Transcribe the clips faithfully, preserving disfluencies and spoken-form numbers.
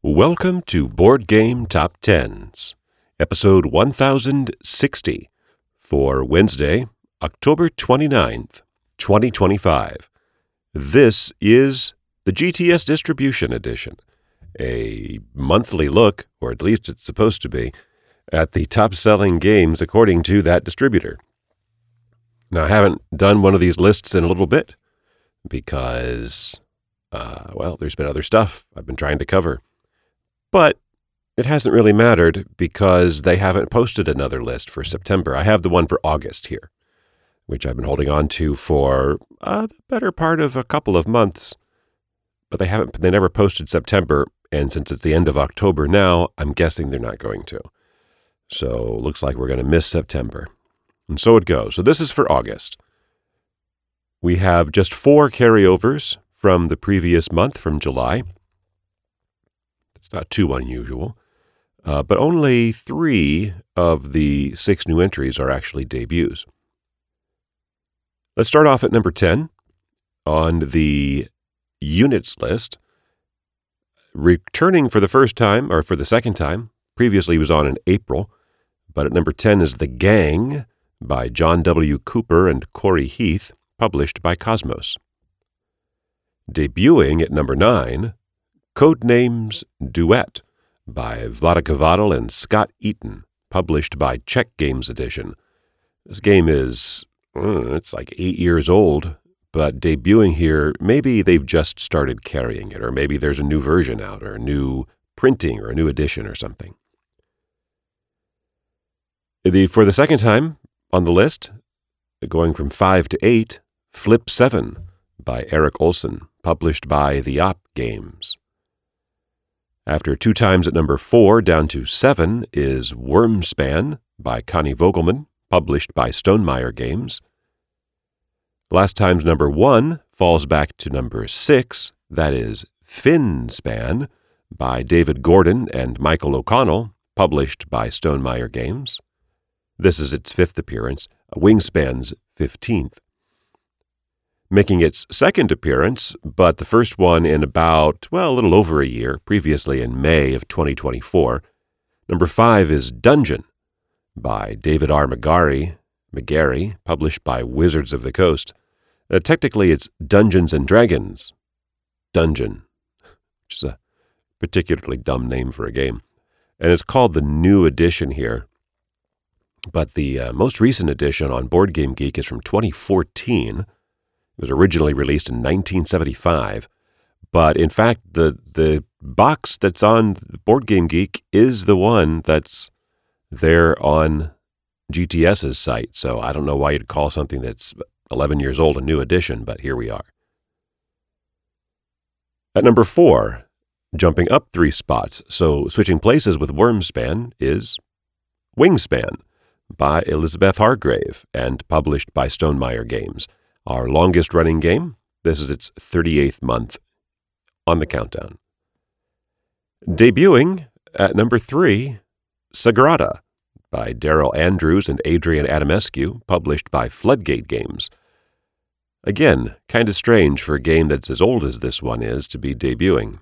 Welcome to Board Game Top Tens, episode one thousand sixty, for Wednesday, October twenty-ninth, twenty twenty-five. This is the G T S Distribution Edition, a monthly look, or at least it's supposed to be, at the top-selling games according to that distributor. Now, I haven't done one of these lists in a little bit because, uh, well, there's been other stuff I've been trying to cover. But it hasn't really mattered because they haven't posted another list for September. I have the one for August here, which I've been holding on to for uh, the better part of a couple of months. But they haven't, they never posted September, and since it's the end of October now, I'm guessing they're not going to. So looks like we're going to miss September. And so it goes. So this is for August. We have just four carryovers from the previous month, from July. It's not too unusual, uh, but only three of the six new entries are actually debuts. Let's start off at number ten on the units list. Returning for the first time, or for the second time, previously he was on in April, but at number ten is The Gang by John W. Cooper and Corey Heath, published by Cosmos. Debuting at number nine, Codenames Duet by Vladika Vadal and Scott Eaton, published by Czech Games Edition. This game is, uh, it's like eight years old, but debuting here, maybe they've just started carrying it, or maybe there's a new version out, or a new printing, or a new edition, or something. The, for the second time on the list, going from five to eight, Flip seven by Eric Olson, published by The Op Games. After two times at number four, down to seven, is Wormspan by Connie Vogelman, published by Stonemaier Games. Last time's number one falls back to number six, that is Finspan by David Gordon and Michael O'Connell, published by Stonemaier Games. This is its fifth appearance, Wingspan's fifteenth. Making its second appearance, but the first one in about, well, a little over a year, previously in May of twenty twenty-four. Number five is Dungeon by David R. McGarry, McGarry, published by Wizards of the Coast. Uh, technically, it's Dungeons and Dragons Dungeon, which is a particularly dumb name for a game. And it's called the New Edition here. But the uh, most recent edition on Board Game Geek is from twenty fourteen. It was originally released in nineteen seventy-five, but in fact, the the box that's on Board Game Geek is the one that's there on GTS's site. So I don't know why you'd call something that's eleven years old a new edition, but here we are. At number four, jumping up three spots, so switching places with Wormspan, is Wingspan by Elizabeth Hargrave and published by Stonemaier Games. Our longest-running game. This is its thirty-eighth month on the countdown. Debuting at number three, Sagrada by Daryl Andrews and Adrian Adamescu, published by Floodgate Games. Again, kind of strange for a game that's as old as this one is to be debuting.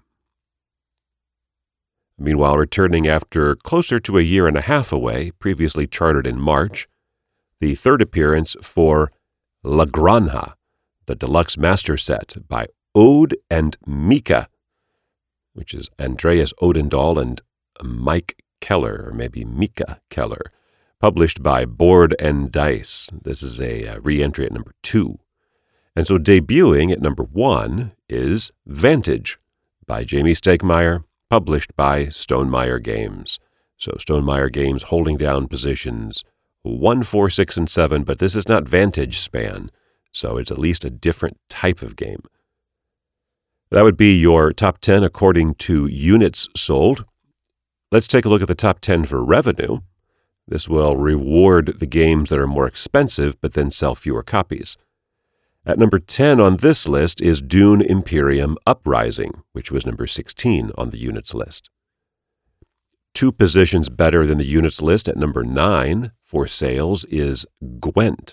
Meanwhile, returning after closer to a year and a half away, previously chartered in March, the third appearance for La Granja, the Deluxe Master Set by Ode and Mika, which is Andreas Odendahl and Mike Keller, or maybe Mika Keller, published by Board and Dice. This is a uh, re-entry at number two. And so debuting at number one is Vantage by Jamie Stegmaier, published by Stonemaier Games. So Stonemaier Games holding down positions one, four, six, and seven, but this is not Vantage Span, so it's at least a different type of game. That would be your top ten according to units sold. Let's take a look at the top ten for revenue. This will reward the games that are more expensive, but then sell fewer copies. At number ten on this list is Dune Imperium Uprising, which was number sixteen on the units list. Two positions better than the units list at number nine for sales is Gwent.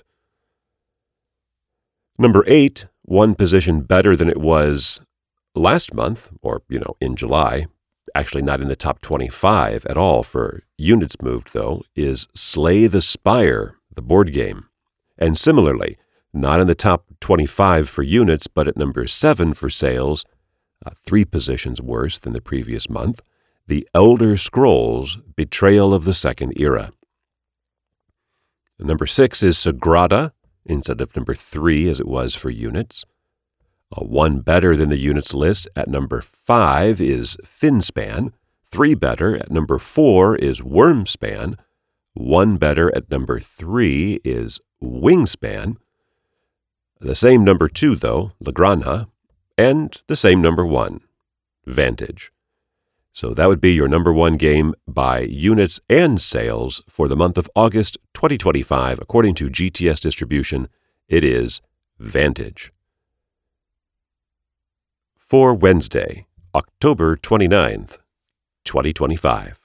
Number eight, one position better than it was last month, or, you know, in July, actually not in the top twenty-five at all for units moved, though, is Slay the Spire, the board game. And similarly, not in the top twenty-five for units, but at number seven for sales, uh, three positions worse than the previous month, The Elder Scrolls Betrayal of the Second Era. Number six is Sagrada, instead of number three as it was for units. Uh, one better than the units list at number five is Finspan. Three better at number four is Wormspan. One better at number three is Wingspan. The same number two, though, La Granja, and the same number one, Vantage. So that would be your number one game by units and sales for the month of August twenty twenty-five. According to G T S Distribution, it is Vantage. For Wednesday, October twenty-ninth, twenty twenty-five.